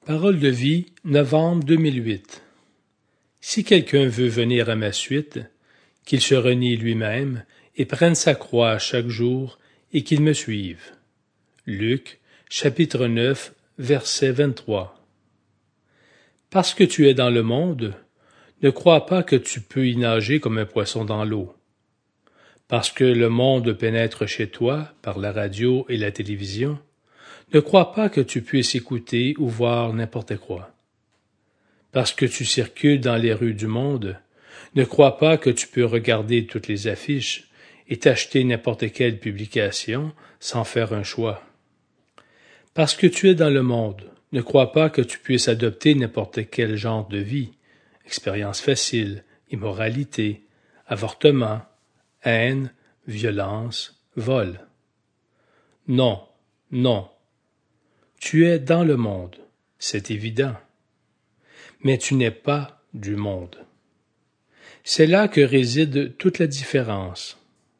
Parole de vie, novembre 2008. Si quelqu'un veut venir à ma suite, qu'il se renie lui-même et prenne sa croix chaque jour et qu'il me suive. Luc, chapitre 9, verset 23. Parce que tu es dans le monde, ne crois pas que tu peux y nager comme un poisson dans l'eau. Parce que le monde pénètre chez toi par la radio et la télévision, ne crois pas que tu puisses écouter ou voir n'importe quoi. Parce que tu circules dans les rues du monde, ne crois pas que tu peux regarder toutes les affiches et t'acheter n'importe quelle publication sans faire un choix. Parce que tu es dans le monde, ne crois pas que tu puisses adopter n'importe quel genre de vie, expérience facile, immoralité, avortement, haine, violence, vol. Non, non. Tu es dans le monde, c'est évident. Mais tu n'es pas du monde. C'est là que réside toute la différence.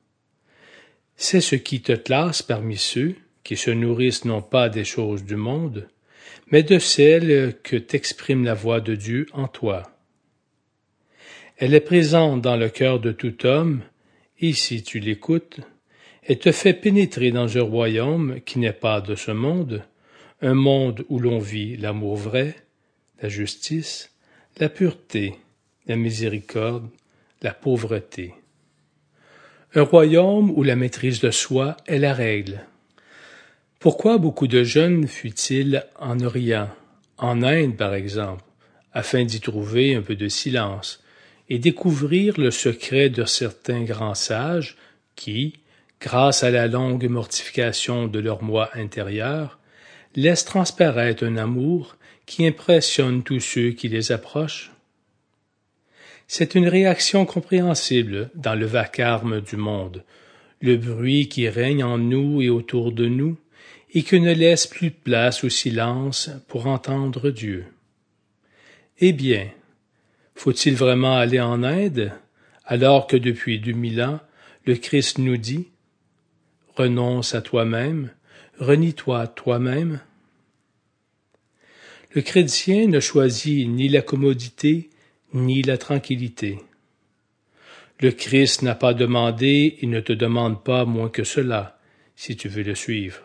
C'est ce qui te classe parmi ceux qui se nourrissent non pas des choses du monde, mais de celles que t'exprime la voix de Dieu en toi. Elle est présente dans le cœur de tout homme, et si tu l'écoutes, elle te fait pénétrer dans un royaume qui n'est pas de ce monde, un monde où l'on vit l'amour vrai, la justice, la pureté, la miséricorde, la pauvreté. Un royaume où la maîtrise de soi est la règle. Pourquoi beaucoup de jeunes fuient-ils en Orient, en Inde par exemple, afin d'y trouver un peu de silence et découvrir le secret de certains grands sages qui, grâce à la longue mortification de leur moi intérieur, laissent transparaître un amour qui impressionne tous ceux qui les approchent? C'est une réaction compréhensible dans le vacarme du monde, le bruit qui règne en nous et autour de nous, et qui ne laisse plus de place au silence pour entendre Dieu. Eh bien, faut-il vraiment aller en Inde, alors que depuis 2000 ans, le Christ nous dit « Renonce à toi-même, renie-toi toi-même ». Le chrétien ne choisit ni la commodité, ni la tranquillité. Le Christ n'a pas demandé et ne te demande pas moins que cela, si tu veux le suivre.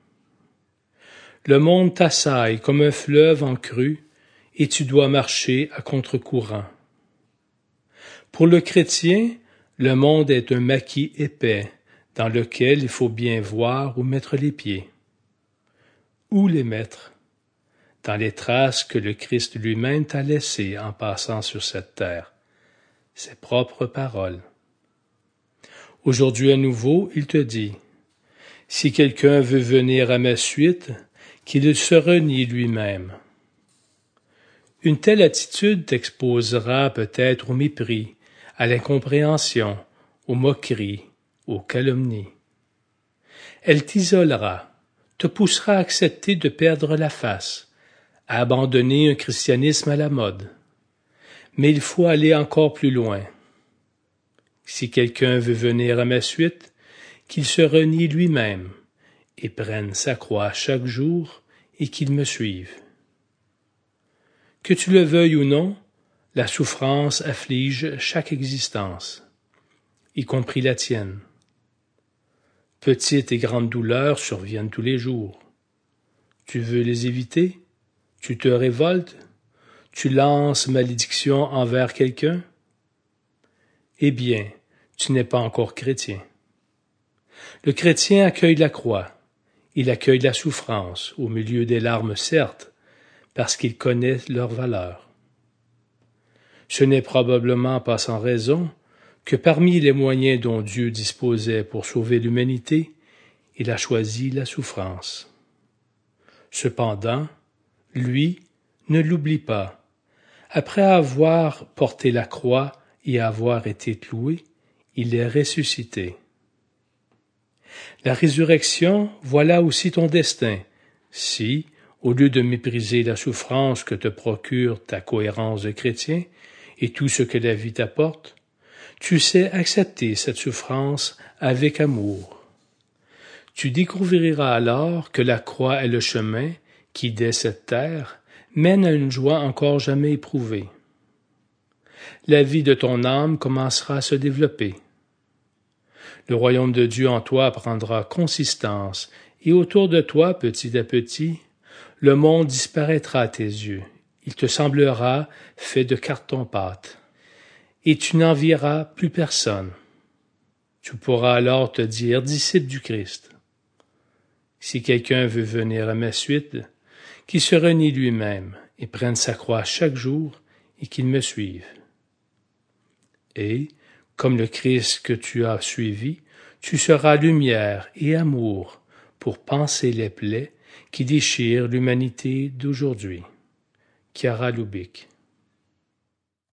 Le monde t'assaille comme un fleuve en crue, et tu dois marcher à contre-courant. Pour le chrétien, le monde est un maquis épais, dans lequel il faut bien voir où mettre les pieds. Où les mettre? Dans les traces que le Christ lui-même t'a laissées en passant sur cette terre, ses propres paroles. Aujourd'hui à nouveau, il te dit, « Si quelqu'un veut venir à ma suite, qu'il se renie lui-même. » Une telle attitude t'exposera peut-être au mépris, à l'incompréhension, aux moqueries, aux calomnies. Elle t'isolera, te poussera à accepter de perdre la face, à abandonner un christianisme à la mode. Mais il faut aller encore plus loin. Si quelqu'un veut venir à ma suite, qu'il se renie lui-même et prenne sa croix chaque jour et qu'il me suive. Que tu le veuilles ou non, la souffrance afflige chaque existence, y compris la tienne. Petites et grandes douleurs surviennent tous les jours. Tu veux les éviter? Tu te révoltes? Tu lances malédiction envers quelqu'un? Eh bien, tu n'es pas encore chrétien. Le chrétien accueille la croix, il accueille la souffrance, au milieu des larmes certes, parce qu'il connaît leur valeur. Ce n'est probablement pas sans raison que parmi les moyens dont Dieu disposait pour sauver l'humanité, il a choisi la souffrance. Cependant, lui ne l'oublie pas. Après avoir porté la croix et avoir été cloué, il est ressuscité. La résurrection, voilà aussi ton destin, si, au lieu de mépriser la souffrance que te procure ta cohérence de chrétien et tout ce que la vie t'apporte, tu sais accepter cette souffrance avec amour. Tu découvriras alors que la croix est le chemin qui, dès cette terre, mène à une joie encore jamais éprouvée. La vie de ton âme commencera à se développer. Le royaume de Dieu en toi prendra consistance, et autour de toi, petit à petit, le monde disparaîtra à tes yeux. Il te semblera fait de carton-pâte, et tu n'envieras plus personne. Tu pourras alors te dire disciple du Christ. Si quelqu'un veut venir à ma suite, qu'il se renie lui-même et prenne sa croix chaque jour et qu'il me suive. Et, comme le Christ que tu as suivi, tu seras lumière et amour pour panser les plaies qui déchirent l'humanité d'aujourd'hui. Chiara Lubick.